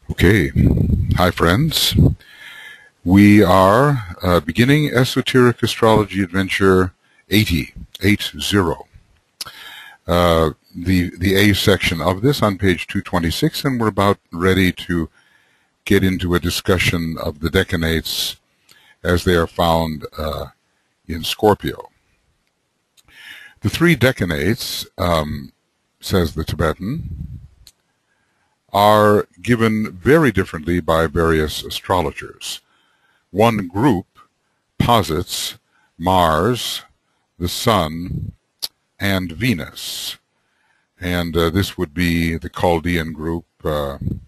Okay. Hi, friends. We are beginning Esoteric Astrology Adventure 80. The A section of this on page 226, and we're about ready to get into a discussion of the decanates as they are found in Scorpio. The three decanates, says the Tibetan, are given very differently by various astrologers. One group posits Mars, the Sun, and Venus, and this would be the Chaldean group led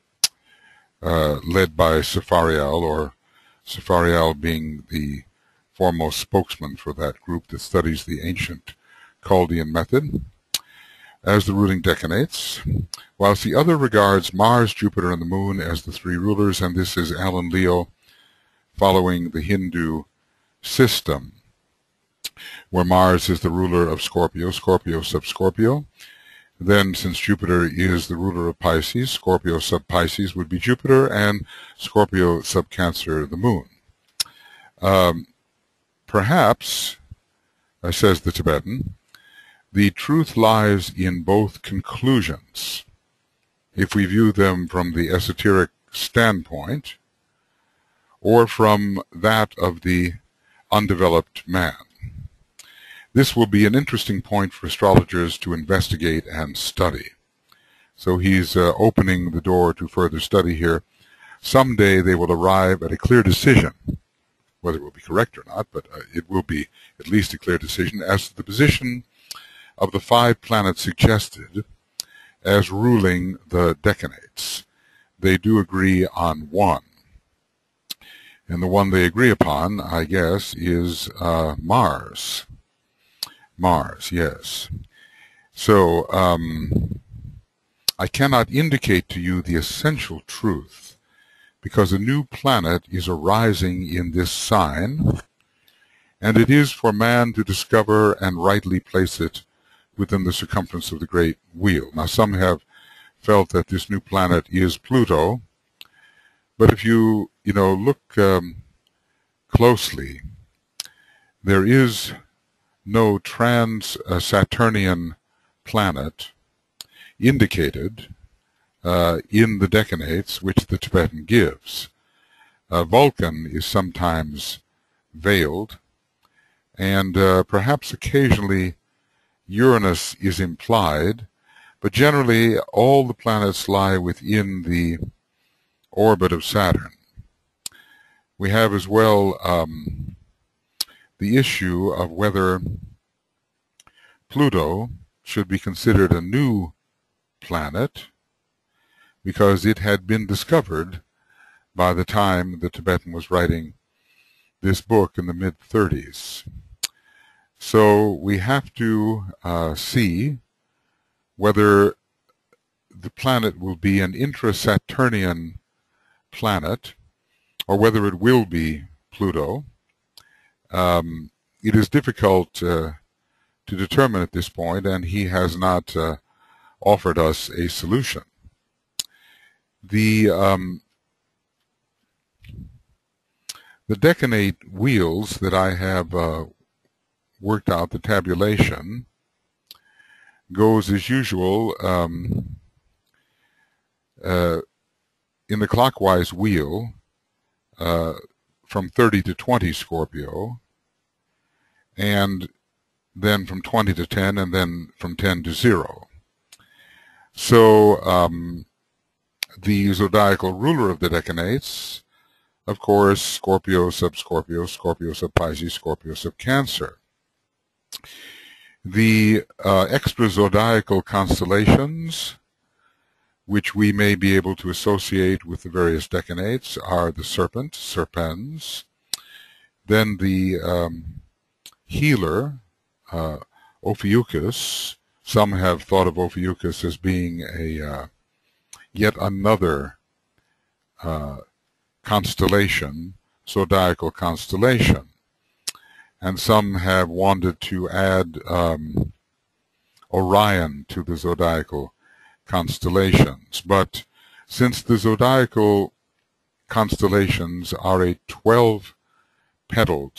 by Safarial, or Safarial being the foremost spokesman for that group that studies the ancient Chaldean method, as the ruling decanates, whilst the other regards Mars, Jupiter, and the Moon as the three rulers, and this is Alan Leo following the Hindu system, where Mars is the ruler of Scorpio, Scorpio sub-Scorpio. Then, since Jupiter is the ruler of Pisces, Scorpio sub-Pisces would be Jupiter, and Scorpio sub-Cancer, the Moon. Perhaps, says the Tibetan, the truth lies in both conclusions, if we view them from the esoteric standpoint, or from that of the undeveloped man. This will be an interesting point for astrologers to investigate and study. So he's opening the door to further study here. Someday they will arrive at a clear decision, whether it will be correct or not, but it will be at least a clear decision as to the position of the 5 planets suggested as ruling the decanates. They do agree on one. And the one they agree upon, I guess, is Mars. Mars, yes. So, I cannot indicate to you the essential truth, because a new planet is arising in this sign, and it is for man to discover and rightly place it within the circumference of the great wheel. Now, some have felt that this new planet is Pluto, but if you look closely, there is no trans-Saturnian planet indicated in the decanates which the Tibetan gives. Vulcan is sometimes veiled, and perhaps occasionally Uranus is implied, but generally all the planets lie within the orbit of Saturn. We have as well the issue of whether Pluto should be considered a new planet, because it had been discovered by the time the Tibetan was writing this book in the mid-30s. So we have to see whether the planet will be an intra-Saturnian planet or whether it will be Pluto. It is difficult to determine at this point, and he has not offered us a solution. The decanate wheels that I have worked out, the tabulation, goes as usual in the clockwise wheel from 30 to 20 Scorpio, and then from 20 to 10, and then from 10 to 0. So the zodiacal ruler of the decanates, of course, Scorpio sub-Scorpio, Scorpio sub-Pisces, Scorpio sub-Cancer. The extra-zodiacal constellations, which we may be able to associate with the various decanates, are the Serpent, Serpens, then the healer, Ophiuchus. Some have thought of Ophiuchus as being a yet another constellation, zodiacal constellation. And some have wanted to add Orion to the zodiacal constellations. But Since the zodiacal constellations are a 12-petaled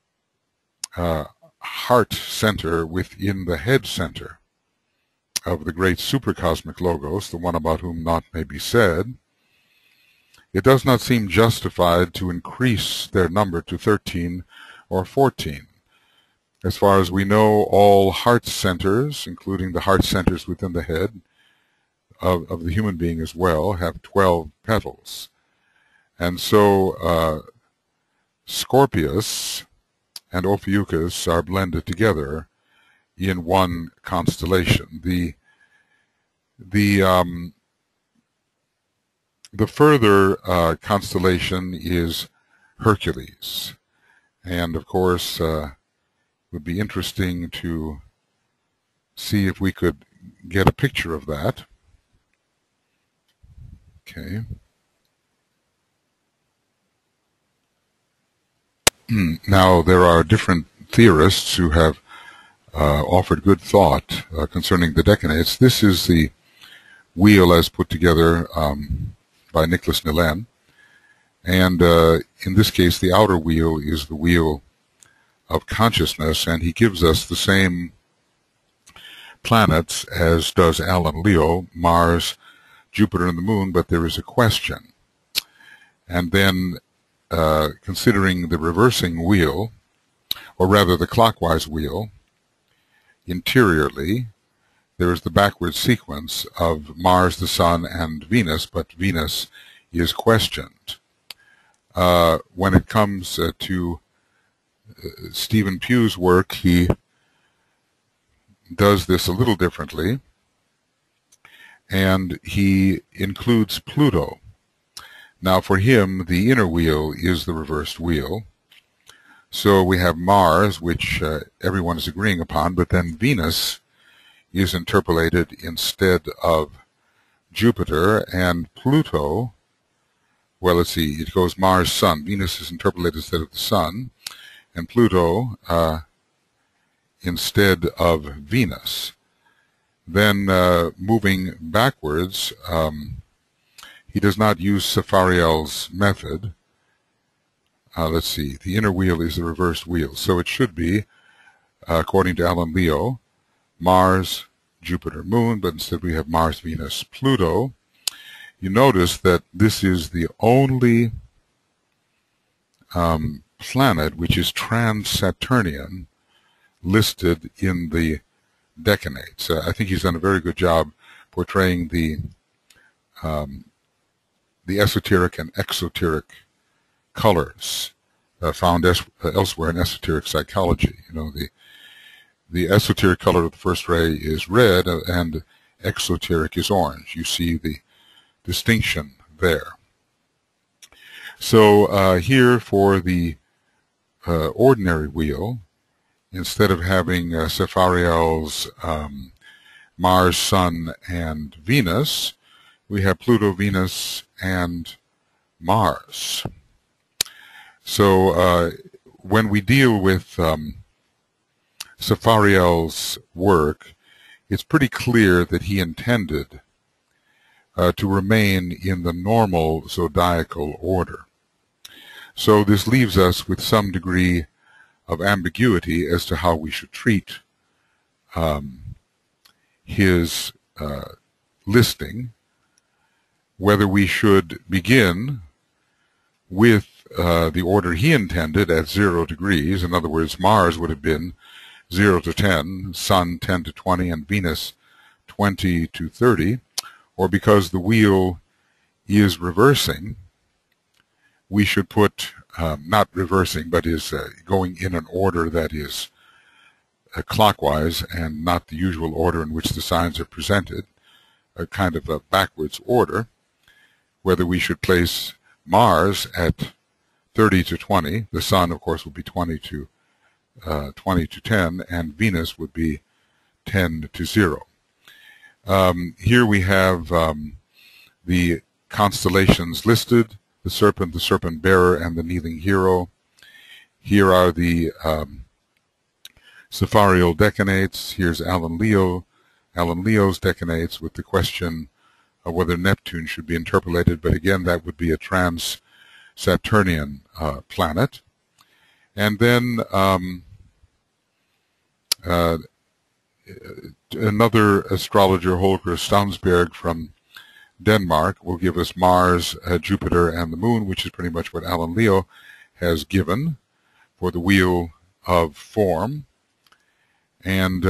heart center within the head center of the great supercosmic logos, the one about whom naught may be said, it does not seem justified to increase their number to 13 or 14. As far as we know, all heart centers, including the heart centers within the head of the human being as well, have 12 petals. And so Scorpius and Ophiuchus are blended together in one constellation. The further constellation is Hercules, and of course it would be interesting to see if we could get a picture of that. Okay. Now, there are different theorists who have offered good thought concerning the decanates. This is the wheel as put together by Nicholas Nilén, and in this case the outer wheel is the wheel of consciousness, and he gives us the same planets as does Alan Leo, Mars, Jupiter, and the Moon, but there is a question. And then considering the reversing wheel, or rather the clockwise wheel, interiorly there is the backward sequence of Mars, the Sun, and Venus, but Venus is questioned. When it comes to Stephen Pugh's work, he does this a little differently, and he includes Pluto. Now, for him, the inner wheel is the reversed wheel. So we have Mars, which everyone is agreeing upon, but then Venus is interpolated instead of Jupiter, and Pluto, well, let's see, it goes Mars, Sun. Venus is interpolated instead of the Sun, and Pluto instead of Venus. Then moving backwards, he does not use Safariel's method. Let's see, the inner wheel is the reversed wheel, so it should be, according to Alan Leo, Mars, Jupiter, Moon, but instead we have Mars, Venus, Pluto. You notice that this is the only planet which is trans-Saturnian listed in the decanates. I think he's done a very good job portraying the esoteric and exoteric colors found elsewhere in esoteric psychology. You know, the esoteric color of the first ray is red, and exoteric is orange. You see the distinction there. So here for the ordinary wheel, instead of having Safariel's Mars, Sun, and Venus, we have Pluto, Venus, and Mars. So when we deal with Safariel's work, it's pretty clear that he intended to remain in the normal zodiacal order. So this leaves us with some degree of ambiguity as to how we should treat his listing, whether we should begin with the order he intended at 0 degrees. In other words, Mars would have been 0 to 10, Sun 10 to 20, and Venus 20 to 30, or because the wheel is reversing, we should put, not reversing, but is going in an order that is clockwise and not the usual order in which the signs are presented, a kind of a backwards order, whether we should place Mars at 30 to 20, the Sun, of course, would be 20 to 10, and Venus would be 10 to 0. Here we have the constellations listed, the serpent bearer, and the kneeling hero. Here are the Safariel decanates. Here's Alan Leo's decanates with the question whether Neptune should be interpolated, but again, that would be a trans-Saturnian planet. And then another astrologer, Holger Staunsberg from Denmark, will give us Mars, Jupiter, and the Moon, which is pretty much what Alan Leo has given for the Wheel of Form. And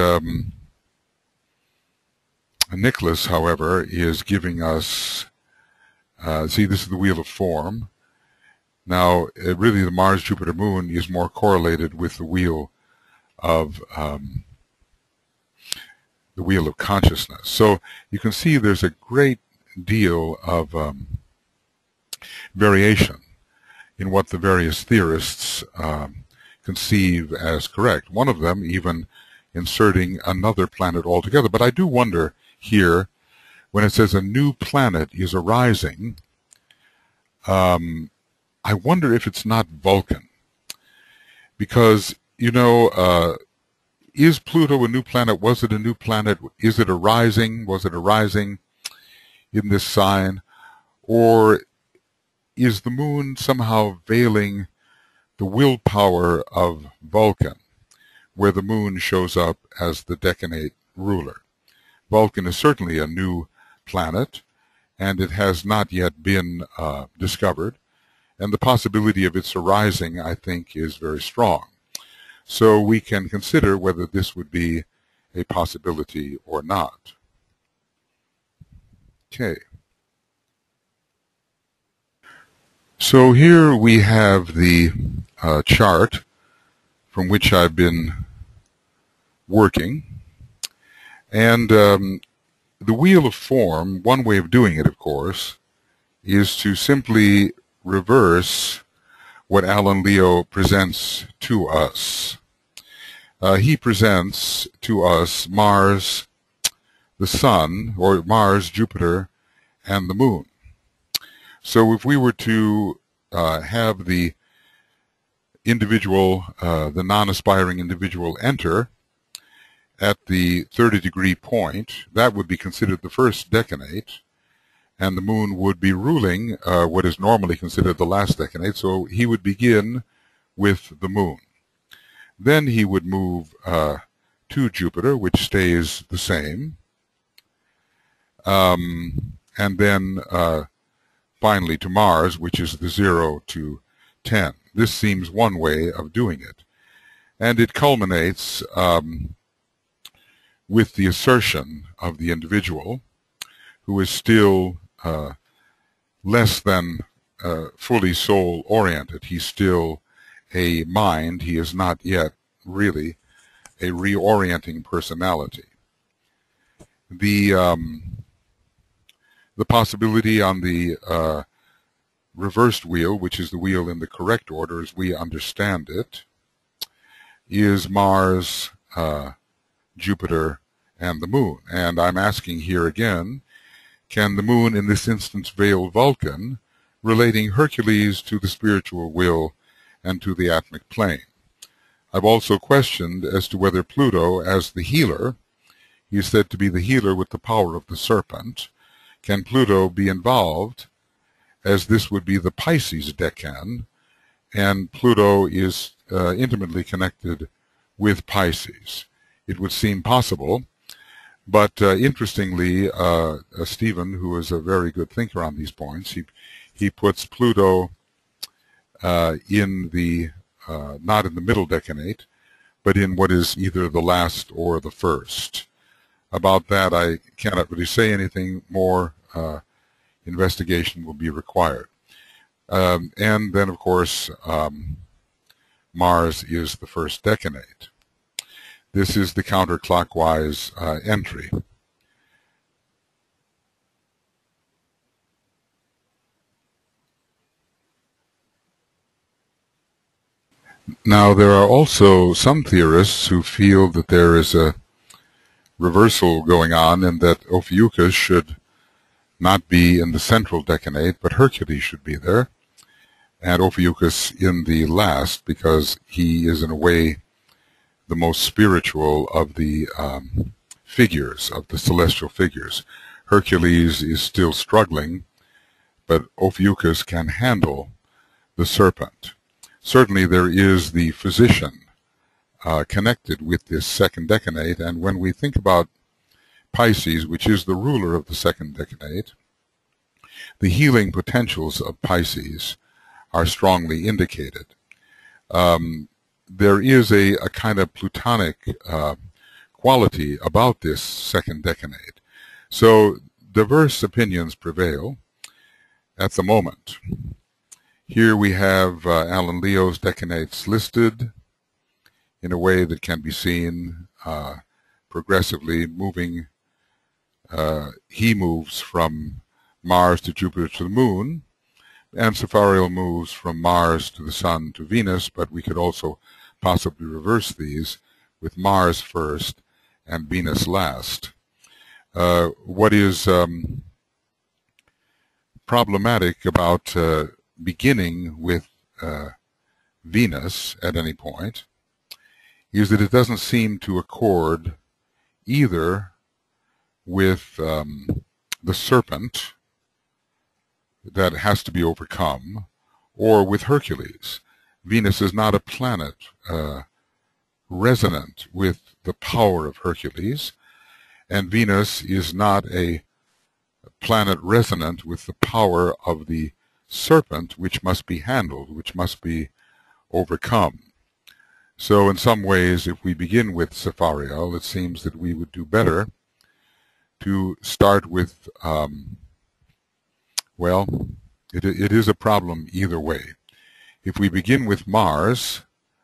Nicholas, however, is giving us, see, this is the Wheel of Form. Now, really, the Mars, Jupiter, Moon is more correlated with the Wheel of Consciousness. So you can see there's a great deal of variation in what the various theorists conceive as correct. One of them even inserting another planet altogether. But I do wonder here, when it says a new planet is arising, I wonder if it's not Vulcan. Because, you know, is Pluto a new planet? Was it a new planet? Is it arising? Was it arising in this sign? Or is the moon somehow veiling the willpower of Vulcan, where the moon shows up as the decanate ruler? Vulcan is certainly a new planet, and it has not yet been discovered, and the possibility of its arising, I think, is very strong. So we can consider whether this would be a possibility or not. Okay. So here we have the chart from which I've been working. And the Wheel of Form, one way of doing it, of course, is to simply reverse what Alan Leo presents to us. He presents to us Mars, the Sun, or Mars, Jupiter, and the Moon. So if we were to have the individual, the non-aspiring individual enter at the 30-degree point, that would be considered the first decanate, and the moon would be ruling what is normally considered the last decanate, so he would begin with the moon. Then he would move to Jupiter, which stays the same, and then finally to Mars, which is the 0 to 10. This seems one way of doing it. And it culminates with the assertion of the individual, who is still less than fully soul-oriented. He's still a mind. He is not yet really a reorienting personality. The possibility on the reversed wheel, which is the wheel in the correct order as we understand it, is Mars, Jupiter, and the moon. And I'm asking here again, can the moon in this instance veil Vulcan, relating Hercules to the spiritual will and to the atmic plane? I've also questioned as to whether Pluto, as the healer, he is said to be the healer with the power of the serpent, can Pluto be involved, as this would be the Pisces decan, and Pluto is intimately connected with Pisces. It would seem possible, but interestingly, Stephen, who is a very good thinker on these points, he puts Pluto in the not in the middle decanate, but in what is either the last or the first. About that, I cannot really say anything more. Investigation will be required. And then, of course, Mars is the first decanate. This is the counterclockwise entry. Now, there are also some theorists who feel that there is a reversal going on and that Ophiuchus should not be in the central decanate, but Hercules should be there, and Ophiuchus in the last, because he is in a way the most spiritual of the figures, of the celestial figures. Hercules is still struggling, but Ophiuchus can handle the serpent. Certainly there is the physician connected with this second decade, and when we think about Pisces, which is the ruler of the second decade, the healing potentials of Pisces are strongly indicated. There is a kind of Plutonic quality about this second decade. So diverse opinions prevail at the moment. Here we have Alan Leo's decanates listed in a way that can be seen progressively moving. He moves from Mars to Jupiter to the Moon, and Safariel moves from Mars to the Sun to Venus, but we could also possibly reverse these with Mars first and Venus last. What is problematic about beginning with Venus at any point is that it doesn't seem to accord either with the serpent that has to be overcome, or with Hercules. Venus is not a planet resonant with the power of Hercules, and Venus is not a planet resonant with the power of the serpent, which must be handled, which must be overcome. So in some ways, if we begin with Safariel, it seems that we would do better to start with, well, it is a problem either way. If we begin with Mars,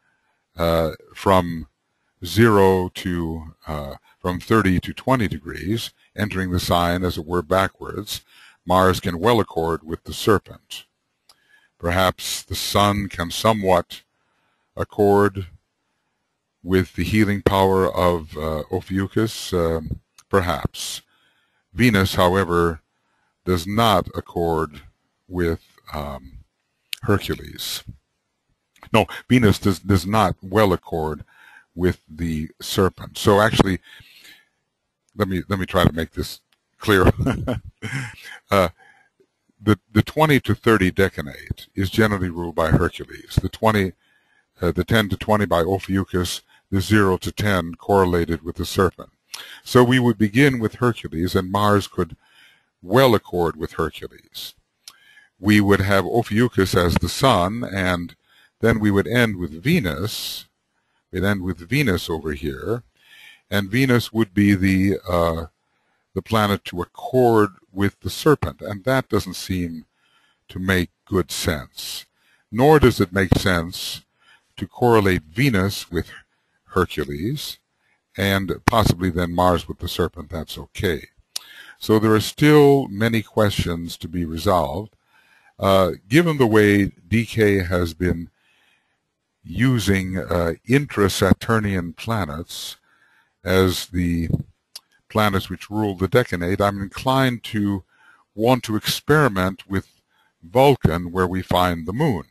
from 0 to, from 30 to 20 degrees, entering the sign, as it were, backwards, Mars can well accord with the serpent. Perhaps the Sun can somewhat accord with the healing power of Ophiuchus, perhaps. Venus, however, does not accord with Hercules. No, Venus does not well accord with the serpent. So actually, let me try to make this clear. The 20 to 30 decanate is generally ruled by Hercules. The 10 to 20 by Ophiuchus, the 0 to 10 correlated with the serpent. So we would begin with Hercules, and Mars could well accord with Hercules. We would have Ophiuchus as the Sun, and then we would end with Venus. We'd end with Venus over here, and Venus would be the planet to accord with the serpent, and that doesn't seem to make good sense. Nor does it make sense to correlate Venus with Hercules, and possibly then Mars with the serpent. That's okay. So there are still many questions to be resolved. Given the way DK has been using intra-Saturnian planets as the planets which rule the decade, I'm inclined to want to experiment with Vulcan, where we find the Moon.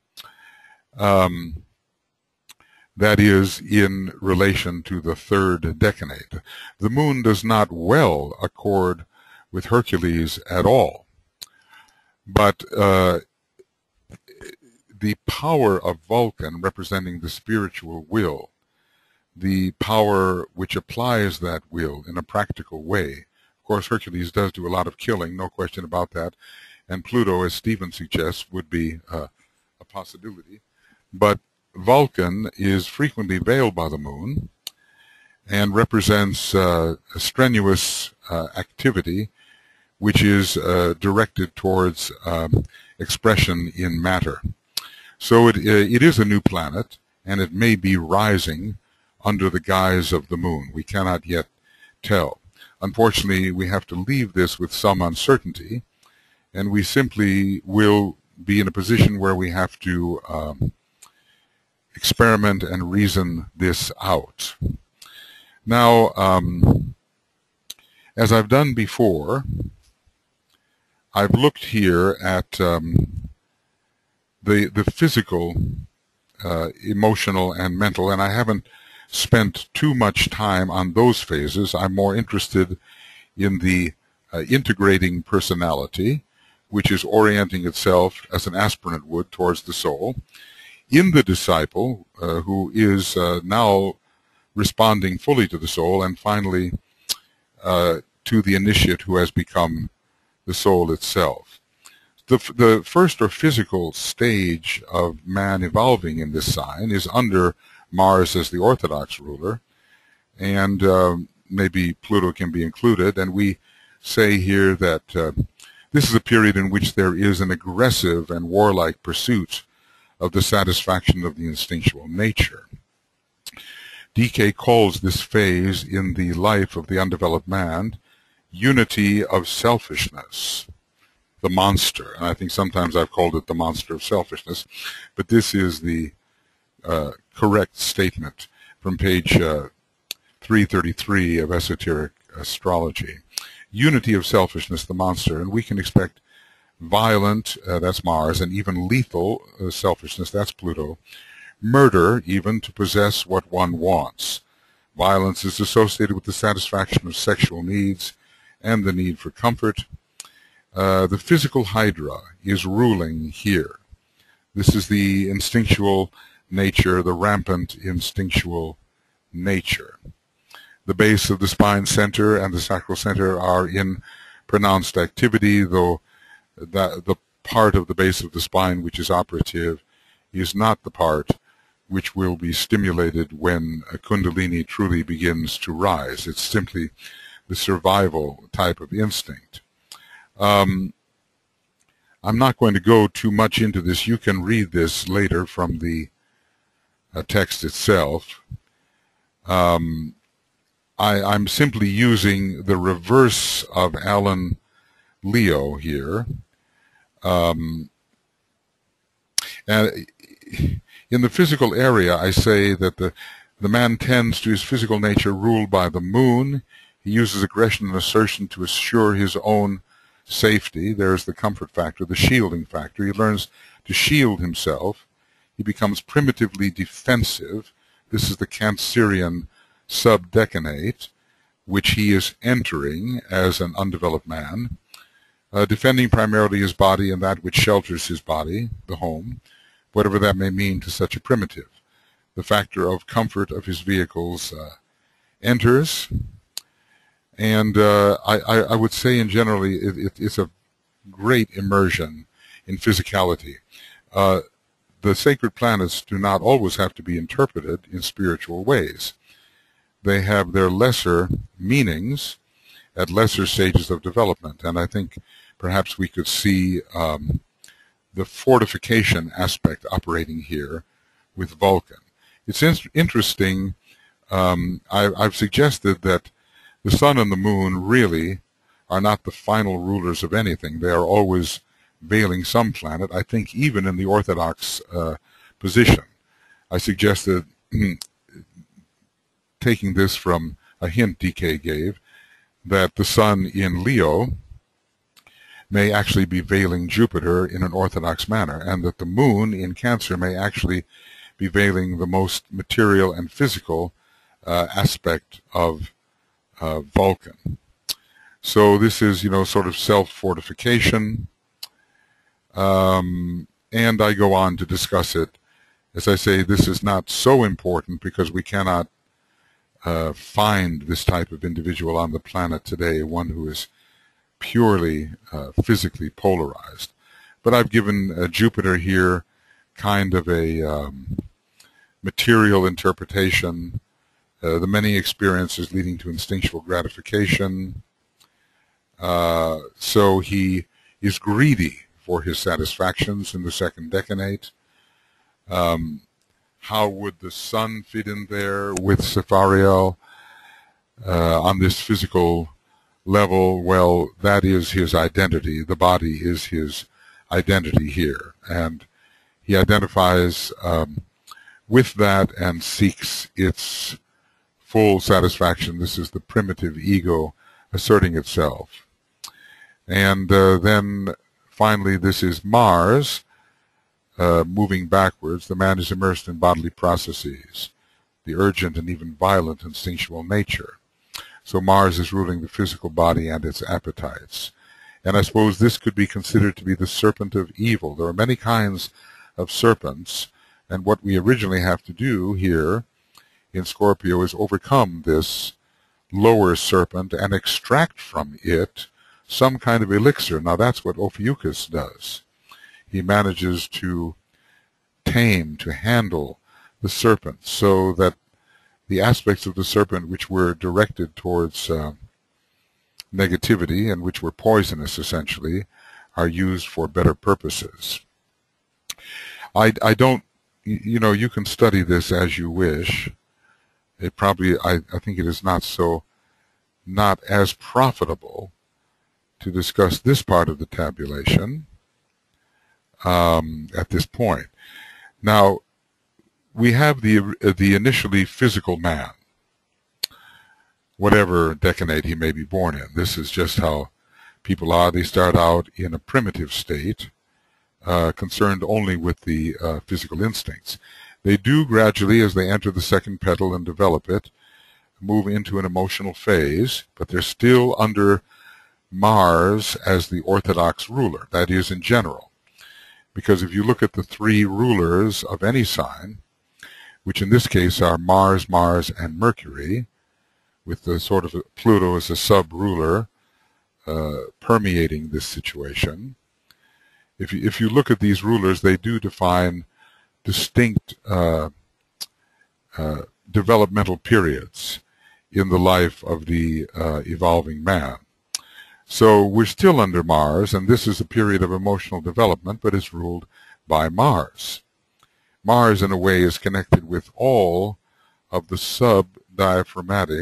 That is, in relation to the third decade. The Moon does not well accord with Hercules at all. But the power of Vulcan, representing the spiritual will, the power which applies that will in a practical way. Of course, Hercules does do a lot of killing, no question about that, and Pluto, as Stephen suggests, would be a possibility. But Vulcan is frequently veiled by the Moon and represents a strenuous activity which is directed towards expression in matter. So it is a new planet, and it may be rising under the guise of the Moon. We cannot yet tell. Unfortunately, we have to leave this with some uncertainty, and we simply will be in a position where we have to experiment and reason this out. Now, as I've done before, I've looked here at the physical, emotional, and mental, and I haven't spent too much time on those phases. I'm more interested in the integrating personality, which is orienting itself as an aspirant would towards the soul, in the disciple, who is now responding fully to the soul, and finally to the initiate who has become the soul itself. The first or physical stage of man evolving in this sign is under Mars as the orthodox ruler, and maybe Pluto can be included, and we say here that this is a period in which there is an aggressive and warlike pursuit of the satisfaction of the instinctual nature. DK calls this phase in the life of the undeveloped man unity of selfishness, the monster. And I think sometimes I've called it the monster of selfishness, but this is the correct statement from page 333 of Esoteric Astrology. Unity of selfishness, the monster, and we can expect violent, that's Mars, and even lethal selfishness, that's Pluto, murder, even to possess what one wants. Violence is associated with the satisfaction of sexual needs and the need for comfort. The physical hydra is ruling here. This is the instinctual nature, the rampant instinctual nature. The base of the spine center and the sacral center are in pronounced activity, though the part of the base of the spine which is operative is not the part which will be stimulated when a Kundalini truly begins to rise. It's simply the survival type of instinct. I'm not going to go too much into this. You can read this later from the text itself. I'm simply using the reverse of Alan Leo here. And in the physical area, I say that the man tends to his physical nature ruled by the moon. He uses aggression and assertion to assure his own safety. There's the comfort factor, the shielding factor. He learns to shield himself. He becomes primitively defensive. This is the Cancerian subdecanate, which he is entering as an undeveloped man, defending primarily his body and that which shelters his body, the home, whatever that may mean to such a primitive. The factor of comfort of his vehicles enters, and I would say in generally it's a great immersion in physicality. The sacred planets do not always have to be interpreted in spiritual ways. They have their lesser meanings at lesser stages of development, and I think perhaps we could see the fortification aspect operating here with Vulcan. It's interesting. I've suggested that the sun and the moon really are not the final rulers of anything. They are always veiling some planet. I think even in the orthodox position, I suggested, taking this from a hint DK gave, that the sun in Leo may actually be veiling Jupiter in an orthodox manner, and that the moon in Cancer may actually be veiling the most material and physical aspect of Vulcan. So this is, sort of self-fortification, and I go on to discuss it. As I say, this is not so important because we cannot find this type of individual on the planet today, one who is purely physically polarized. But I've given Jupiter here kind of a material interpretation, the many experiences leading to instinctual gratification. So he is greedy for his satisfactions in the second decanate. How would the sun fit in there with Sephariel on this physical level? Well, that is his identity. The body is his identity here. And he identifies with that and seeks its full satisfaction. This is the primitive ego asserting itself. And then finally, this is Mars, moving backwards. The man is immersed in bodily processes, the urgent and even violent instinctual nature. So Mars is ruling the physical body and its appetites. And I suppose this could be considered to be the serpent of evil. There are many kinds of serpents, and what we originally have to do here in Scorpio is overcome this lower serpent and extract from it some kind of elixir. Now that's what Ophiuchus does. He manages to tame, to handle the serpent so that the aspects of the serpent which were directed towards negativity and which were poisonous essentially are used for better purposes. I don't, you can study this as you wish. It probably, I think it is not as profitable to discuss this part of the tabulation at this point. Now, we have the initially physical man, whatever decade he may be born in. This is just how people are. They start out in a primitive state, concerned only with the physical instincts. They do gradually, as they enter the second petal and develop it, move into an emotional phase, but they're still under Mars as the orthodox ruler. That is, in general. Because if you look at the three rulers of any sign, which in this case are Mars, and Mercury, with the sort of Pluto as a sub-ruler permeating this situation. If you look at these rulers, they do define distinct developmental periods in the life of the evolving man. So we're still under Mars, and this is a period of emotional development, but it's ruled by Mars. Mars, in a way, is connected with all of the subdiaphragmatic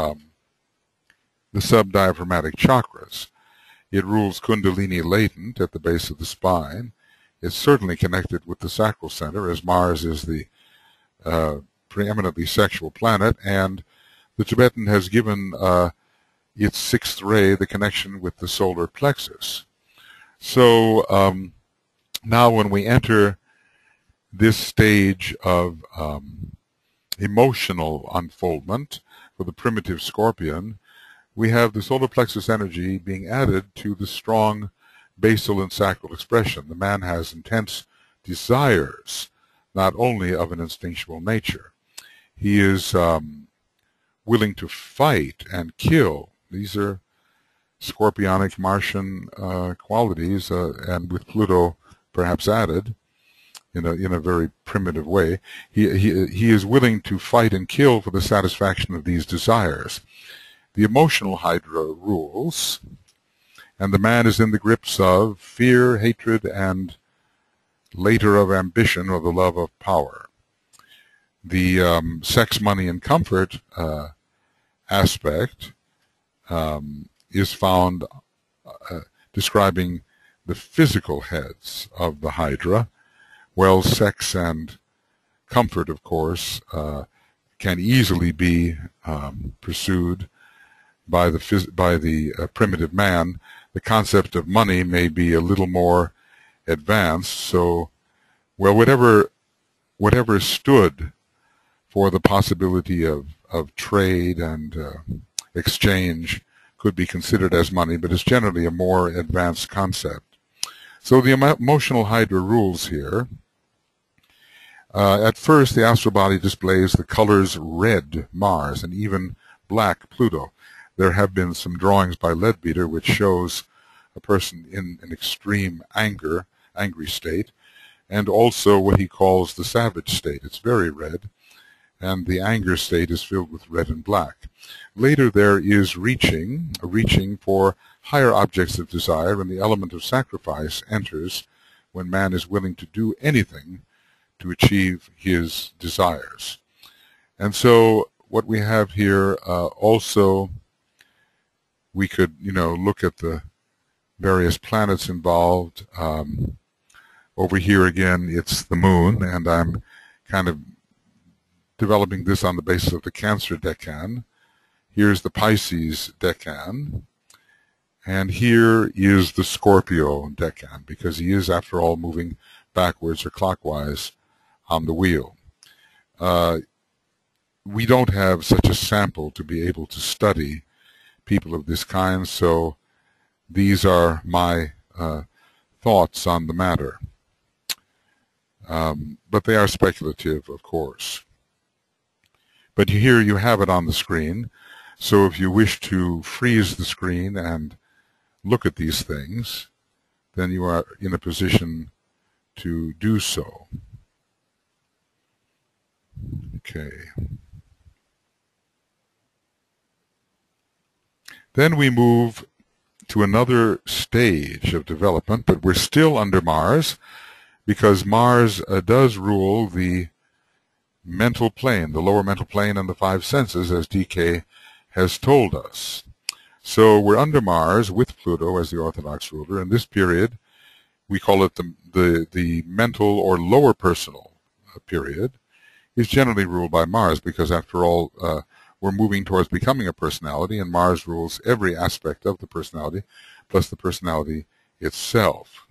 chakras. It rules Kundalini latent at the base of the spine. It's certainly connected with the sacral center, as Mars is the preeminently sexual planet, and the Tibetan has given its sixth ray the connection with the solar plexus. So now when we enter this stage of emotional unfoldment for the primitive scorpion, we have the solar plexus energy being added to the strong basal and sacral expression. The man has intense desires, not only of an instinctual nature. He is willing to fight and kill. These are scorpionic Martian qualities, and with Pluto perhaps added in a very primitive way. He is willing to fight and kill for the satisfaction of these desires. The emotional Hydra rules, and the man is in the grips of fear, hatred, and later of ambition or the love of power. The sex, money, and comfort aspect is found describing the physical heads of the Hydra. Well, sex and comfort, of course, can easily be pursued by the primitive man. The concept of money may be a little more advanced. So, well, whatever stood for the possibility of trade and exchange could be considered as money, but it's generally a more advanced concept. So the emotional Hydra rules here. At first, the astral body displays the colors red, Mars, and even black, Pluto. There have been some drawings by Leadbeater which shows a person in an extreme angry state, and also what he calls the savage state. It's very red, and the anger state is filled with red and black. Later there is reaching for higher objects of desire, and the element of sacrifice enters when man is willing to do anything to achieve his desires. And so what we have here also, we could, look at the various planets involved. Over here again, it's the moon, and I'm kind of developing this on the basis of the Cancer decan. Here's the Pisces decan, and here is the Scorpio decan, because he is, after all, moving backwards or clockwise on the wheel. we don't have such a sample to be able to study people of this kind, so these are my thoughts on the matter. But they are speculative, of course. But here you have it on the screen, so if you wish to freeze the screen and look at these things, then you are in a position to do so. Okay. Then we move to another stage of development, but we're still under Mars, because Mars does rule the mental plane, the lower mental plane and the five senses, as DK has told us. So we're under Mars with Pluto as the orthodox ruler. In this period, we call it the mental or lower personal period. Is generally ruled by Mars because, after all, we're moving towards becoming a personality, and Mars rules every aspect of the personality, plus the personality itself.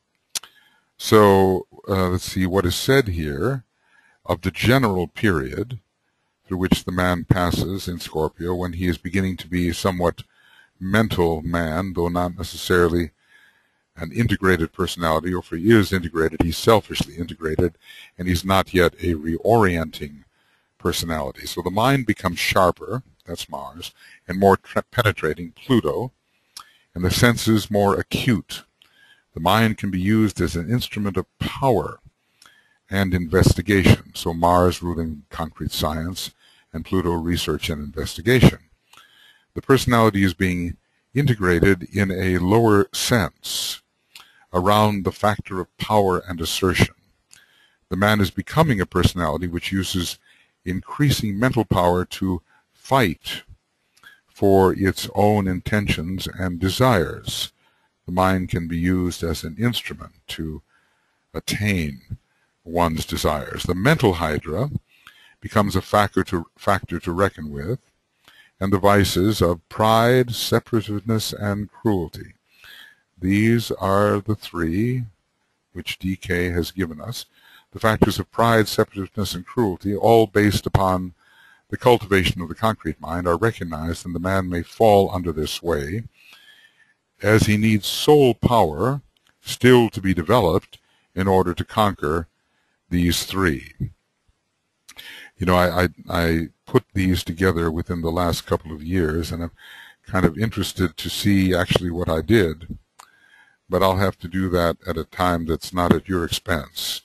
So let's see what is said here of the general period through which the man passes in Scorpio when he is beginning to be a somewhat mental man, though not necessarily an integrated personality, or if he is integrated, he's selfishly integrated, and he's not yet a reorienting personality. So the mind becomes sharper, that's Mars, and more penetrating, Pluto, and the senses more acute. The mind can be used as an instrument of power and investigation. So Mars ruling concrete science, and Pluto research and investigation. The personality is being integrated in a lower sense around the factor of power and assertion. The man is becoming a personality which uses increasing mental power to fight for its own intentions and desires. The mind can be used as an instrument to attain one's desires. The mental hydra becomes a factor to reckon with, and the vices of pride, separativeness, and cruelty. These are the three which DK has given us. The factors of pride, separativeness, and cruelty, all based upon the cultivation of the concrete mind, are recognized, and the man may fall under this sway, as he needs soul power still to be developed in order to conquer these three. You know, I put these together within the last couple of years, and I'm kind of interested to see actually what I did. But I'll have to do that at a time that's not at your expense.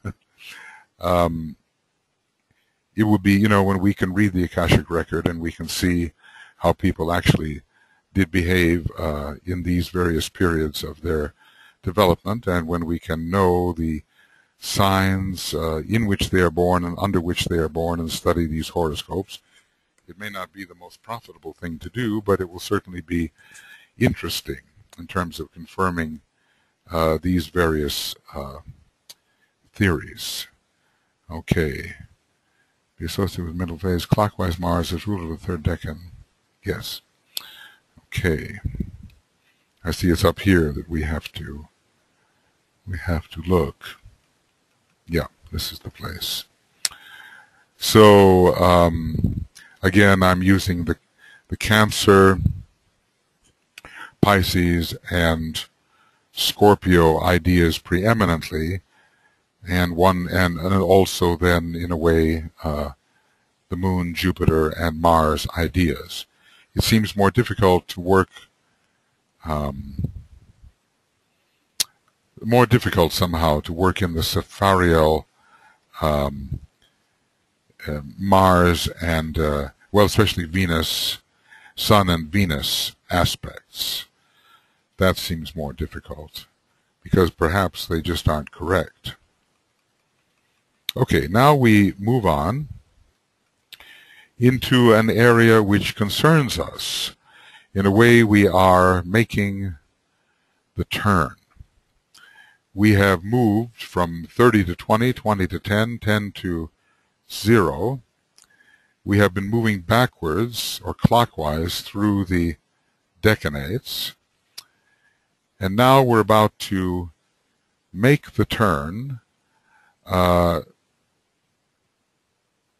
It would be, you know, when we can read the Akashic record and we can see how people actually did behave in these various periods of their development, and when we can know the signs in which they are born and under which they are born, and study these horoscopes. It may not be the most profitable thing to do, but it will certainly be interesting in terms of confirming these various theories. Okay. Be associated with mental phase. Clockwise Mars is ruler of the third decan. Yes. Okay. I see it's up here that we have to look. Yeah, this is the place. So again, I'm using the Cancer, Pisces, and Scorpio ideas preeminently, and also then in a way the Moon, Jupiter, and Mars ideas. It seems more difficult to work, more difficult somehow to work in the Saphariel Mars and well, especially Venus, Sun and Venus aspects. That seems more difficult because perhaps they just aren't correct. Okay, now we move on into an area which concerns us. In a way, we are making the turn. We have moved from 30 to 20, 20 to 10, 10 to 0. We have been moving backwards or clockwise through the decanates. And now we're about to make the turn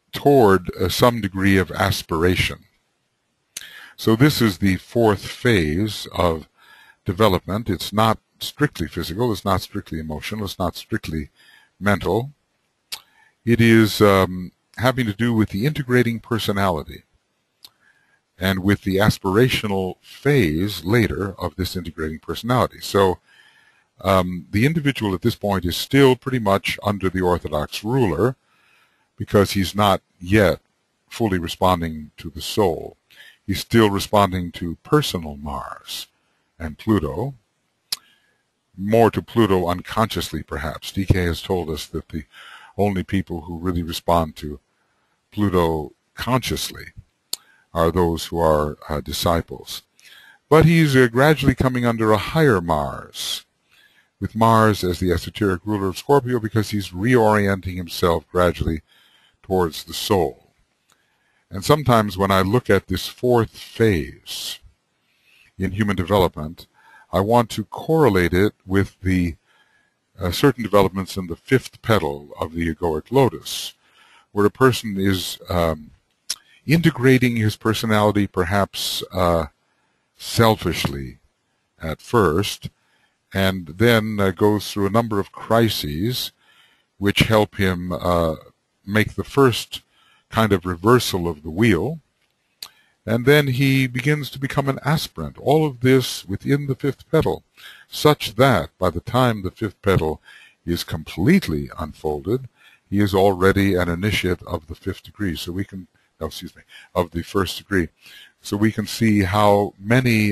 toward some degree of aspiration. So this is the fourth phase of development. It's not strictly physical, it's not strictly emotional, it's not strictly mental. It is having to do with the integrating personality and with the aspirational phase later of this integrating personality. So the individual at this point is still pretty much under the orthodox ruler because he's not yet fully responding to the soul. He's still responding to personal Mars and Pluto, more to Pluto unconsciously perhaps. DK has told us that the only people who really respond to Pluto consciously are those who are disciples. But he's gradually coming under a higher Mars, with Mars as the esoteric ruler of Scorpio, because he's reorienting himself gradually towards the soul. And sometimes when I look at this fourth phase in human development, I want to correlate it with the certain developments in the fifth petal of the egoic lotus, where a person is integrating his personality perhaps selfishly at first, and then goes through a number of crises which help him make the first kind of reversal of the wheel, and then he begins to become an aspirant. All of this within the fifth petal, such that by the time the fifth petal is completely unfolded, he is already an initiate of the fifth degree. So we can, of the first degree. So we can see how many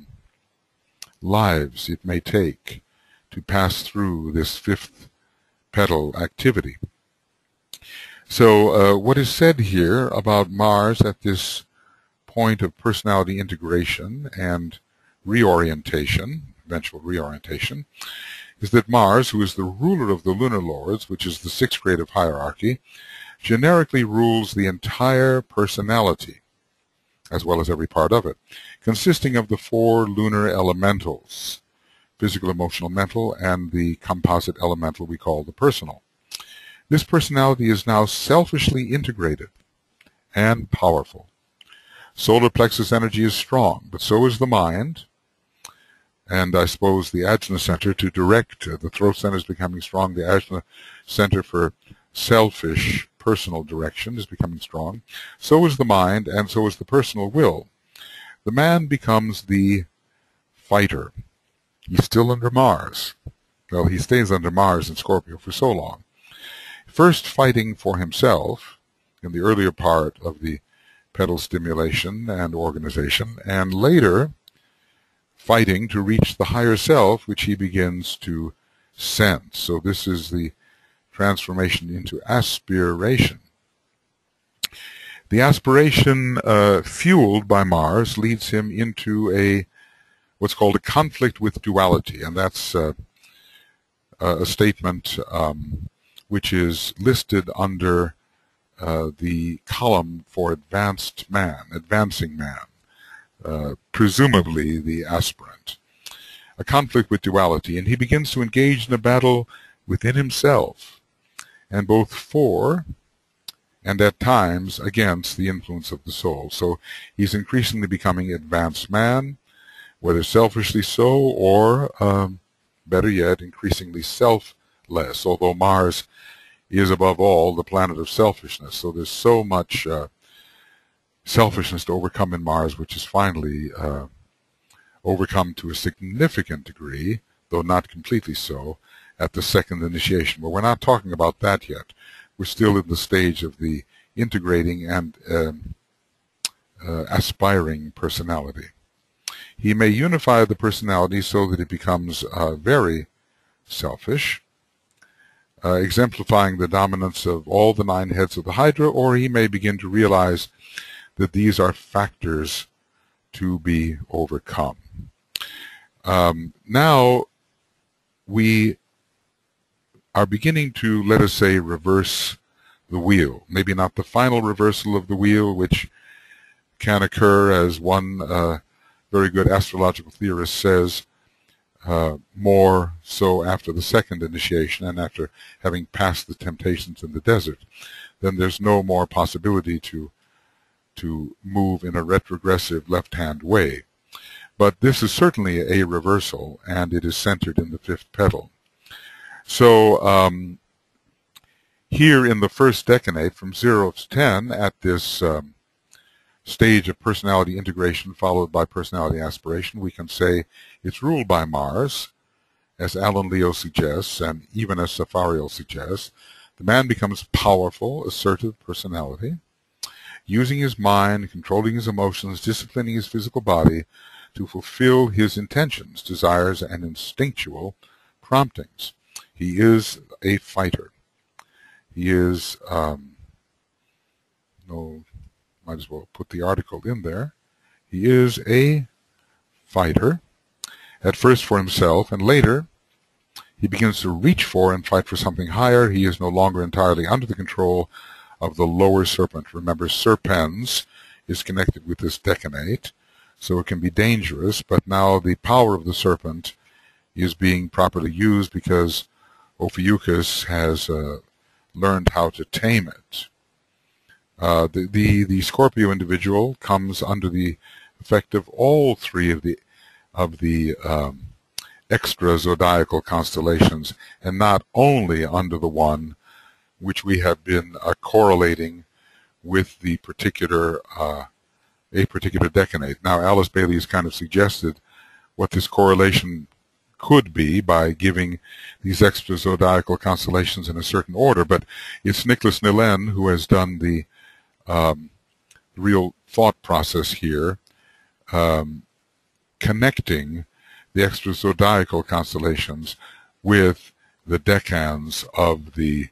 lives it may take to pass through this fifth petal activity. So what is said here about Mars at this point of personality integration and reorientation, eventual reorientation, is that Mars, who is the ruler of the lunar lords, which is the sixth grade of hierarchy, generically rules the entire personality, as well as every part of it, consisting of the four lunar elementals, physical, emotional, mental, and the composite elemental we call the personal. This personality is now selfishly integrated and powerful. Solar plexus energy is strong, but so is the mind, and I suppose the Ajna center to direct. The throat center is becoming strong. The Ajna center for selfish personal direction is becoming strong. So is the mind, and so is the personal will. The man becomes the fighter. He's still under Mars. Well, he stays under Mars in Scorpio for so long. First fighting for himself in the earlier part of the pedal stimulation and organization, and later fighting to reach the higher self, which he begins to sense. So this is the transformation into aspiration. The aspiration fueled by Mars leads him into what's called a conflict with duality, and that's a statement which is listed under the column for advancing man, presumably the aspirant. A conflict with duality, and he begins to engage in a battle within himself, and both for and at times against the influence of the soul. So he's increasingly becoming advanced man, whether selfishly so or, better yet, increasingly selfless, although Mars is above all the planet of selfishness. So there's so much selfishness to overcome in Mars, which is finally overcome to a significant degree, though not completely so, at the second initiation. But we're not talking about that yet. We're still in the stage of the integrating and aspiring personality. He may unify the personality so that it becomes very selfish, exemplifying the dominance of all the 9 heads of the Hydra, or he may begin to realize that these are factors to be overcome. Now we are beginning to, let us say, reverse the wheel. Maybe not the final reversal of the wheel, which can occur, as one very good astrological theorist says, more so after the second initiation and after having passed the temptations in the desert. then there's no more possibility to move in a retrogressive left-hand way. But this is certainly a reversal, and it is centered in the fifth petal. So here in the first decanate, from 0 to 10, at this stage of personality integration followed by personality aspiration, we can say it's ruled by Mars, as Alan Leo suggests, and even as Safariel suggests. The man becomes powerful, assertive personality, using his mind, controlling his emotions, disciplining his physical body to fulfill his intentions, desires, and instinctual promptings. He is a fighter. He is, might as well put the article in there. He is a fighter, at first for himself, and later he begins to reach for and fight for something higher. He is no longer entirely under the control of the lower serpent. Remember, serpens is connected with this decanate, so it can be dangerous, but now the power of the serpent is being properly used because Ophiuchus has learned how to tame it. The Scorpio individual comes under the effect of all three of the extra zodiacal constellations, and not only under the one which we have been correlating with the particular a particular decanate. Now, Alice Bailey has kind of suggested what this correlation could be by giving these extra zodiacal constellations in a certain order, but it's Nicholas Nillen who has done the real thought process here, connecting the extra zodiacal constellations with the decans of the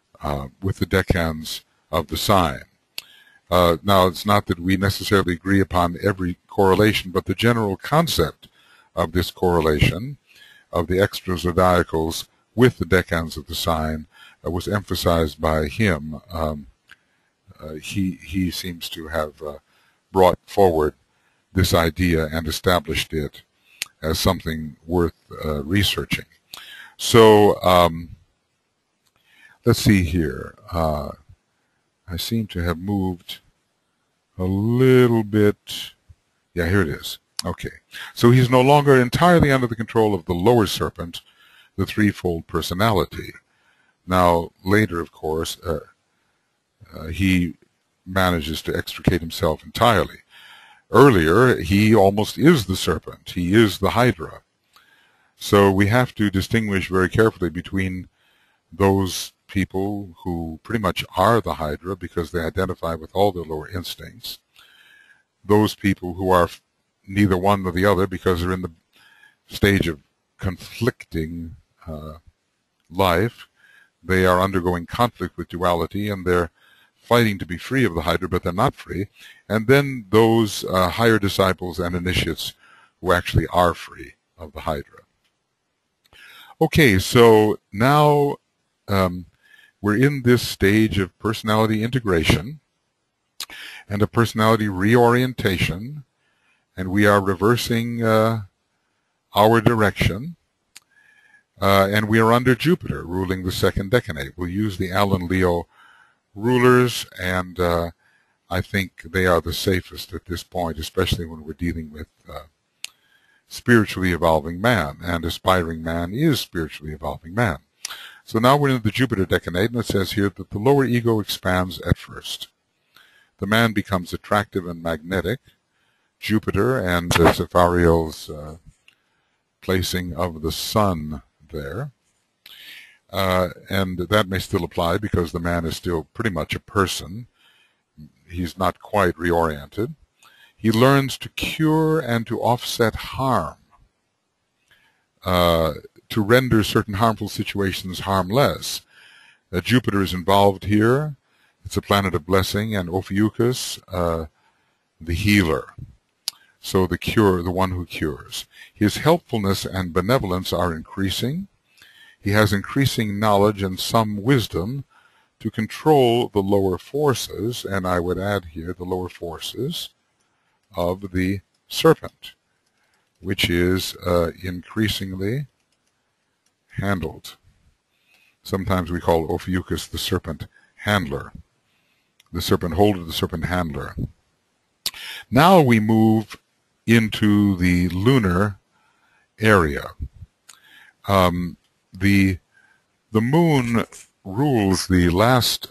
sign. Now, it's not that we necessarily agree upon every correlation, but the general concept of this correlation of the extra zodiacals with the decans of the sign was emphasized by him. He seems to have brought forward this idea and established it as something worth researching. So let's see here. I seem to have moved a little bit. Yeah, here it is. Okay. So he's no longer entirely under the control of the lower serpent, the threefold personality. Now, later, of course, he manages to extricate himself entirely. Earlier, he almost is the serpent. He is the Hydra. So we have to distinguish very carefully between those people who pretty much are the Hydra because they identify with all their lower instincts, those people who are neither one nor the other because they're in the stage of conflicting life. They are undergoing conflict with duality, and they're fighting to be free of the Hydra, but they're not free. And then those higher disciples and initiates who actually are free of the Hydra. Okay, so now we're in this stage of personality integration and a personality reorientation, and we are reversing our direction, and we are under Jupiter ruling the second decanate. We'll use the Alan Leo rulers, and I think they are the safest at this point, especially when we're dealing with spiritually evolving man, and aspiring man is spiritually evolving man. So now we're in the Jupiter decanate, and it says here that the lower ego expands at first. The man becomes attractive and magnetic. Jupiter and Safariel's placing of the sun there. And that may still apply because the man is still pretty much a person. He's not quite reoriented. He learns to cure and to offset harm, to render certain harmful situations harmless. Jupiter is involved here. It's a planet of blessing, and Ophiuchus, the healer. So the one who cures. His helpfulness and benevolence are increasing. He has increasing knowledge and some wisdom to control the lower forces, and I would add here the lower forces of the serpent, which is increasingly handled. Sometimes we call Ophiuchus the serpent handler. the serpent holder, the serpent handler. Now we move into the lunar area. The moon rules the last.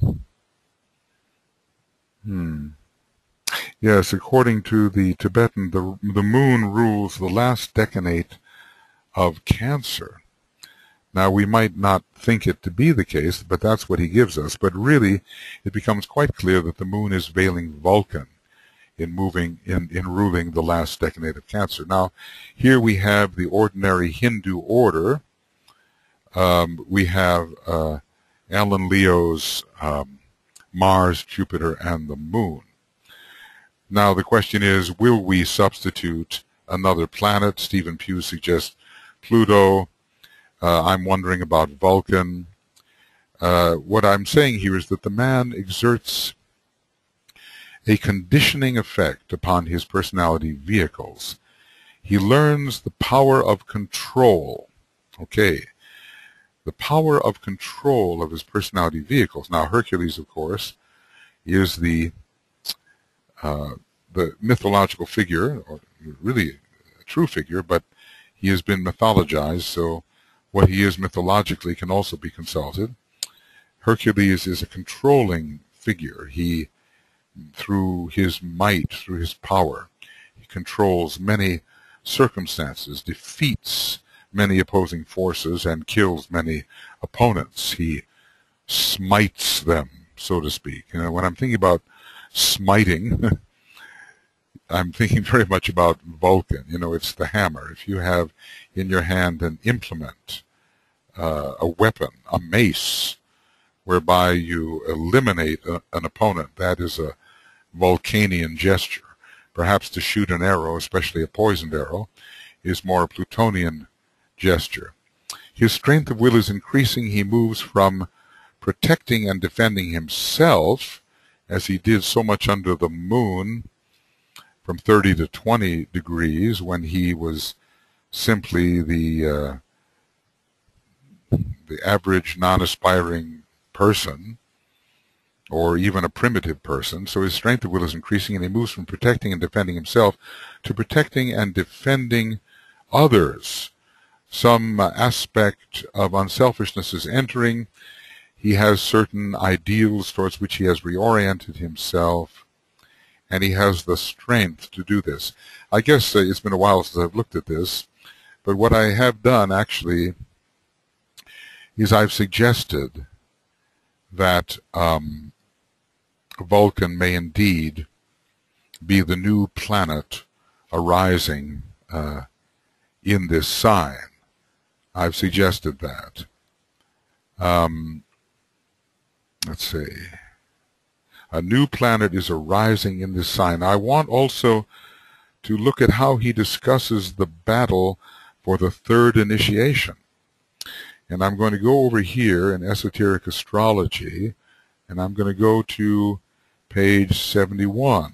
Yes, according to the Tibetan, the moon rules the last decanate of Cancer. Now, we might not think it to be the case, but that's what he gives us. But really, it becomes quite clear that the moon is veiling Vulcan in ruling the last decanate of Cancer. Now, here we have the ordinary Hindu order. We have Alan Leo's Mars, Jupiter, and the moon. Now, the question is, will we substitute another planet? Stephen Pugh suggests Pluto. I'm wondering about Vulcan. What I'm saying here is that the man exerts a conditioning effect upon his personality vehicles. He learns the power of control. Okay. The power of control of his personality vehicles. Now, Hercules, of course, is the mythological figure, or really a true figure, but he has been mythologized, so what he is mythologically can also be consulted. Hercules is a controlling figure. He, through his might, through his power, he controls many circumstances, defeats many opposing forces, and kills many opponents. He smites them, so to speak. You know, when I'm thinking about smiting, I'm thinking very much about Vulcan. You know, it's the hammer. If you have in your hand an implement, a weapon, a mace, whereby you eliminate an opponent, that is a Vulcanian gesture. Perhaps to shoot an arrow, especially a poisoned arrow, is more a Plutonian gesture. His strength of will is increasing. He moves from protecting and defending himself, as he did so much under the moon, from 30 to 20 degrees, when he was simply the average non-aspiring person, or even a primitive person. So his strength of will is increasing, and he moves from protecting and defending himself to protecting and defending others. Some aspect of unselfishness is entering. He has certain ideals towards which he has reoriented himself, and he has the strength to do this. I guess it's been a while since I've looked at this, but what I have done actually is I've suggested that Vulcan may indeed be the new planet arising in this sign. I've suggested that. Let's see. A new planet is arising in this sign. I want also to look at how he discusses the battle for the third initiation. And I'm going to go over here in Esoteric Astrology, and I'm going to go to page 71.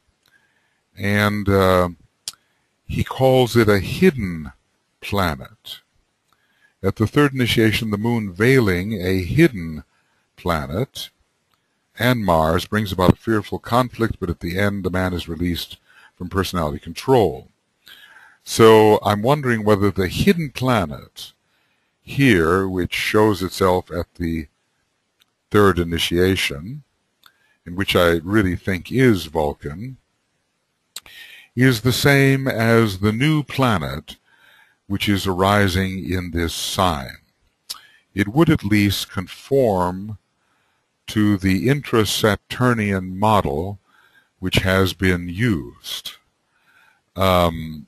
And he calls it a hidden planet. At the third initiation, the moon veiling a hidden planet and Mars brings about a fearful conflict, but at the end the man is released from personality control. So I'm wondering whether the hidden planet here, which shows itself at the third initiation, and which I really think is Vulcan, is the same as the new planet which is arising in this sign. It would at least conform to the intra-Saturnian model which has been used. When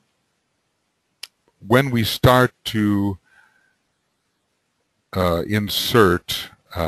we start to insert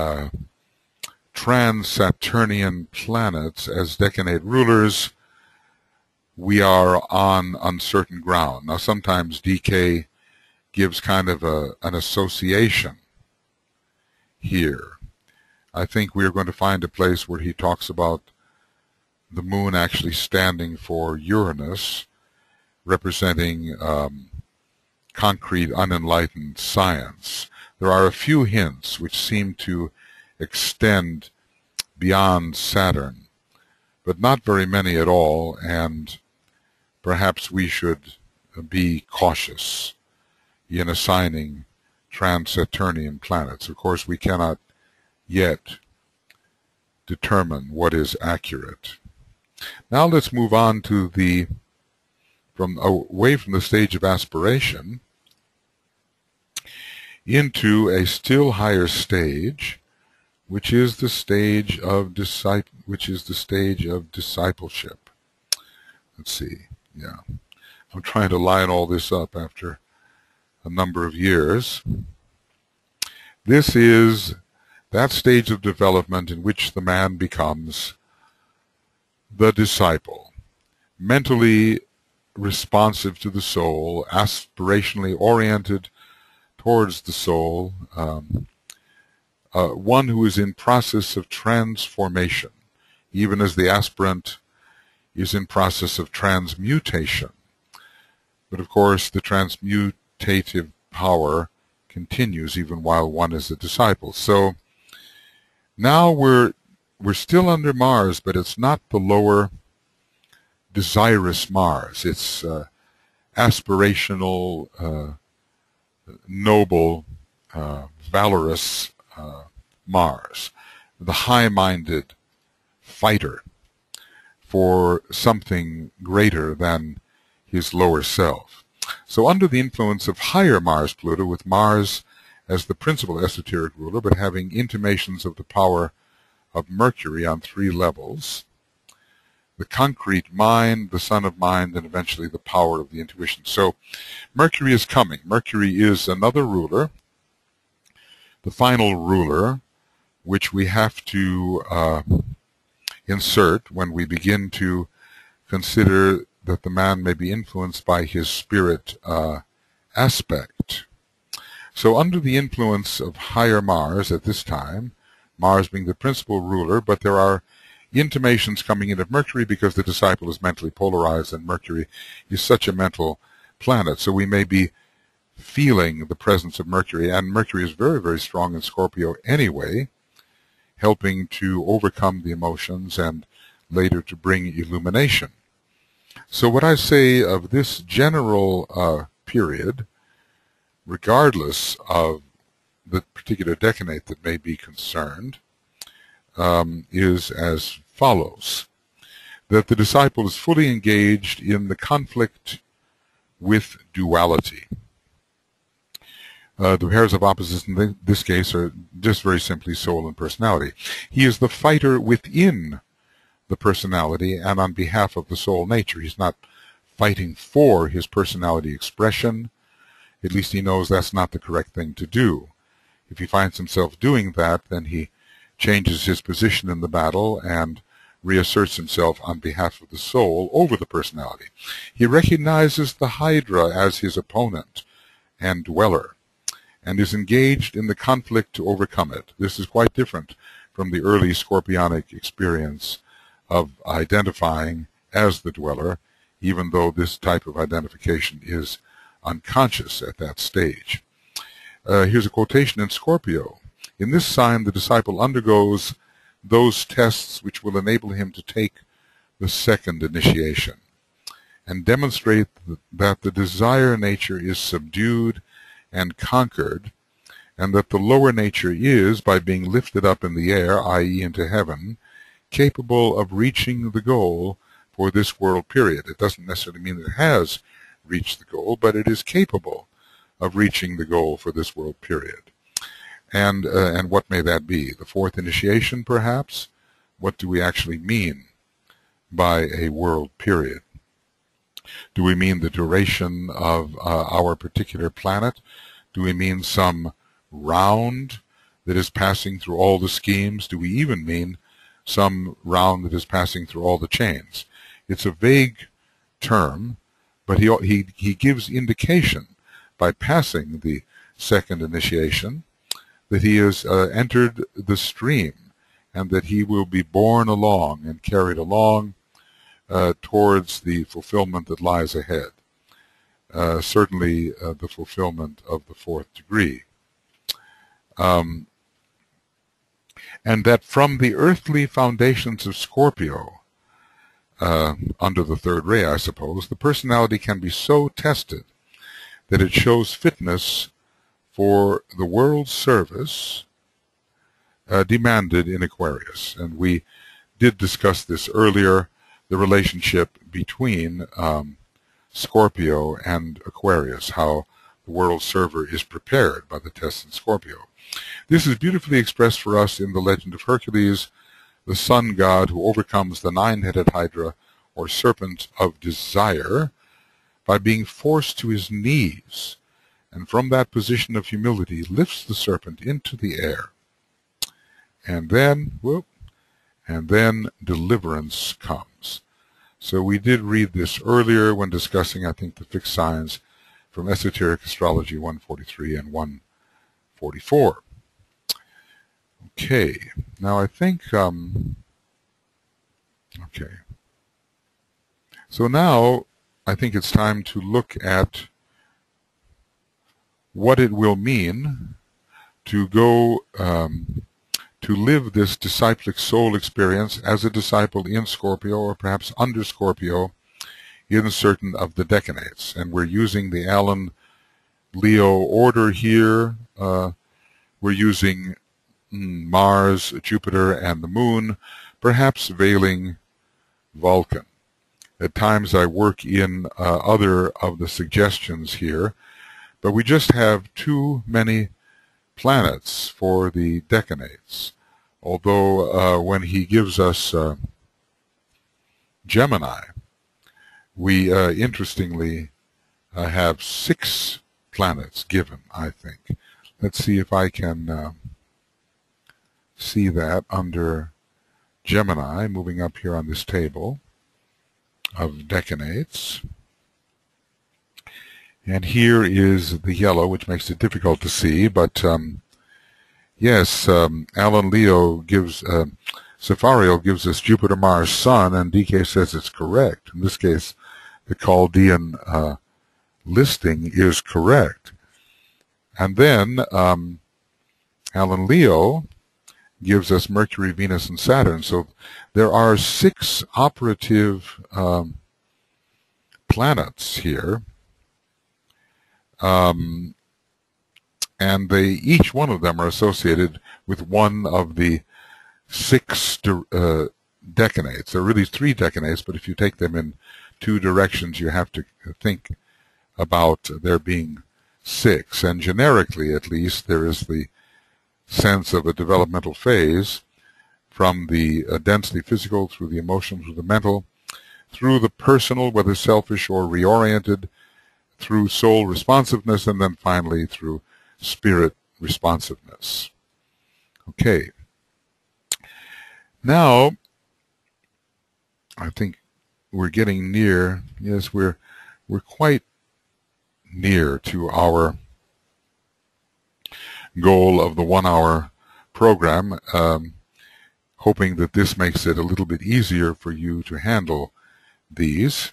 trans-Saturnian planets as decanate rulers, we are on uncertain ground. Now, sometimes DK gives kind of an association here. I think we are going to find a place where he talks about the moon actually standing for Uranus, representing concrete, unenlightened science. There are a few hints which seem to extend beyond Saturn, but not very many at all, and perhaps we should be cautious in assigning trans-Saturnian planets. Of course, we cannot yet determine what is accurate. Now let's move on to away from the stage of aspiration into a still higher stage, which is the stage of discipleship. Let's see. Yeah, I'm trying to line all this up after a number of years. This is that stage of development in which the man becomes the disciple, mentally responsive to the soul, aspirationally oriented towards the soul, one who is in process of transformation, even as the aspirant is in process of transmutation. But of course, the transmutative power continues even while one is a disciple. So now we're still under Mars, but it's not the lower desirous Mars. It's aspirational, noble, valorous Mars, the high-minded fighter for something greater than his lower self. So under the influence of higher Mars-Pluto, with Mars as the principal esoteric ruler, but having intimations of the power of Mercury on 3 levels, the concrete mind, the son of mind, and eventually the power of the intuition. So Mercury is coming. Mercury is another ruler, the final ruler, which we have to insert when we begin to consider that the man may be influenced by his spirit aspect. So under the influence of higher Mars at this time, Mars being the principal ruler, but there are intimations coming in of Mercury because the disciple is mentally polarized, and Mercury is such a mental planet. So we may be feeling the presence of Mercury, and Mercury is very, very strong in Scorpio anyway, helping to overcome the emotions and later to bring illumination. So what I say of this general period, regardless of the particular decanate that may be concerned, is as follows: that the disciple is fully engaged in the conflict with duality. The pairs of opposites in this case are just very simply soul and personality. He is the fighter within the personality and on behalf of the soul nature. He's not fighting for his personality expression. At least he knows that's not the correct thing to do. If he finds himself doing that, then he changes his position in the battle and reasserts himself on behalf of the soul over the personality. He recognizes the Hydra as his opponent and dweller, and is engaged in the conflict to overcome it. This is quite different from the early scorpionic experience of identifying as the dweller, even though this type of identification is unconscious at that stage. Here's a quotation in Scorpio. In this sign, the disciple undergoes those tests which will enable him to take the second initiation and demonstrate that the desire nature is subdued and conquered, and that the lower nature is, by being lifted up in the air, i.e. into heaven, capable of reaching the goal for this world period. It doesn't necessarily mean it has reached the goal, but it is capable of reaching the goal for this world period. And what may that be? The fourth initiation, perhaps? What do we actually mean by a world period? Do we mean the duration of our particular planet? Do we mean some round that is passing through all the schemes? Do we even mean some round that is passing through all the chains? It's a vague term, but he gives indication by passing the second initiation that he has entered the stream, and that he will be borne along and carried along towards the fulfillment that lies ahead. Certainly the fulfillment of the fourth degree. and that from the earthly foundations of Scorpio, under the third ray, I suppose, the personality can be so tested that it shows fitness for the world's service demanded in Aquarius. And we did discuss this earlier, the relationship between Scorpio and Aquarius, how the world server is prepared by the tests in Scorpio. This is beautifully expressed for us in the legend of Hercules, the sun god who overcomes the nine-headed Hydra, or serpent of desire, by being forced to his knees, and from that position of humility lifts the serpent into the air. And then, deliverance comes. So we did read this earlier when discussing, I think, the fixed signs from Esoteric Astrology 143 and 144. Okay, now I think, okay. So now I think it's time to look at what it will mean to go to live this disciplic soul experience as a disciple in Scorpio, or perhaps under Scorpio, in certain of the decanates. And we're using the Alan Leo order here. We're using Mars, Jupiter, and the Moon, perhaps veiling Vulcan. At times I work in other of the suggestions here, but we just have too many planets for the decanates. Although when he gives us Gemini, we interestingly have 6 planets given, I think. Let's see if I can see that under Gemini, moving up here on this table of decanates. And here is the yellow, which makes it difficult to see, but yes, Alan Leo gives, Safariel gives us Jupiter, Mars, Sun, and DK says it's correct. In this case, the Chaldean listing is correct. And then Alan Leo gives us Mercury, Venus, and Saturn. So there are 6 operative planets here. And each one of them are associated with one of the 6 decanates. There are really 3 decanates, but if you take them in 2 directions, you have to think about there being 6. And generically, at least, there is the sense of a developmental phase from the densely physical through the emotional, through the mental, through the personal, whether selfish or reoriented, through soul responsiveness, and then finally through spirit responsiveness. Okay. Now, I think we're getting near, yes, we're quite near to our goal of the 1-hour program, hoping that this makes it a little bit easier for you to handle these.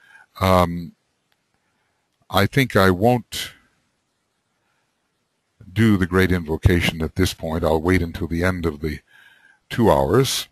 I think I won't do the great invocation at this point. I'll wait until the end of the 2 hours.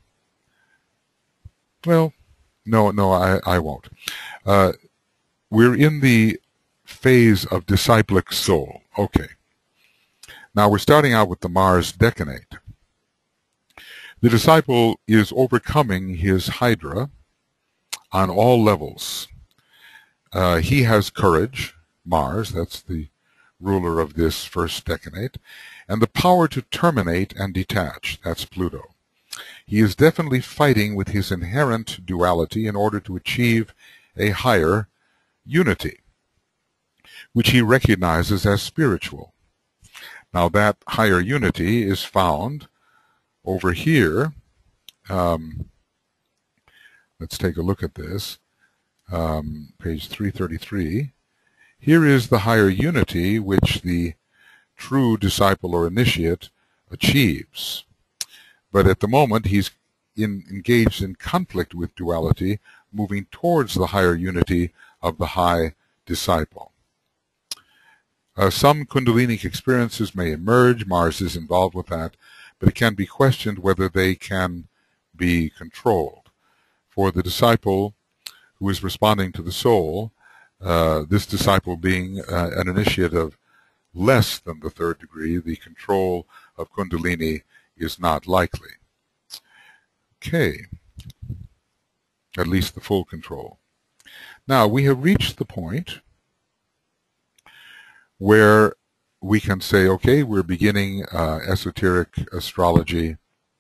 Well, no, I won't. We're in the phase of disciplic soul. Okay. Now we're starting out with the Mars decanate. The disciple is overcoming his Hydra on all levels. He has courage, Mars, that's the ruler of this first decanate, and the power to terminate and detach, that's Pluto. He is definitely fighting with his inherent duality in order to achieve a higher unity, which he recognizes as spiritual. Now that higher unity is found over here. Let's take a look at this. Page 333. Here is the higher unity which the true disciple or initiate achieves. But at the moment he's engaged in conflict with duality, moving towards the higher unity of the high disciple. Some Kundalinic experiences may emerge. Mars is involved with that. but it can be questioned whether they can be controlled. For the disciple who is responding to the soul, this disciple being an initiate of less than the third degree, the control of Kundalini is not likely. Okay, at least the full control. Now, we have reached the point where we can say, okay, we're beginning esoteric astrology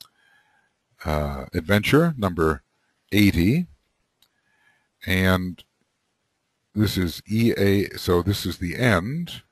adventure number 80, and this is so this is the end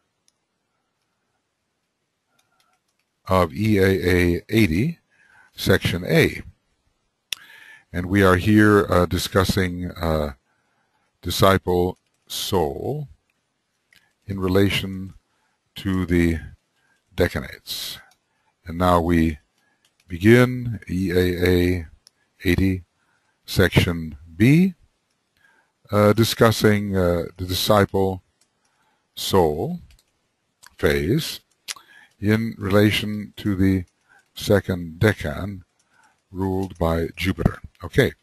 of EAA 80, Section A. And we are here discussing disciple soul in relation to the decanates. And now we begin EAA 80, Section B, discussing the disciple soul phase in relation to the second decan ruled by Jupiter. Okay,